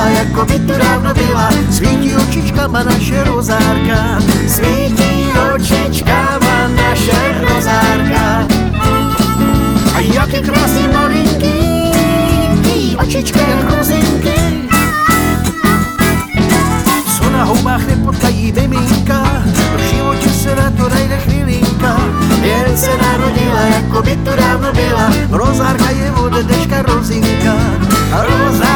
narodila, jako by tu dávno byla. Svítí očičkama naše rozárka, svítí očičkama naše rozárka. A jaké krásný malinký, očička jak rozinky. Co na houbách nepotkají miminka, v životě se na to najde chvilinka. Jen se narodila, jako by tu dávno byla, rozárka je od dneška rozinka.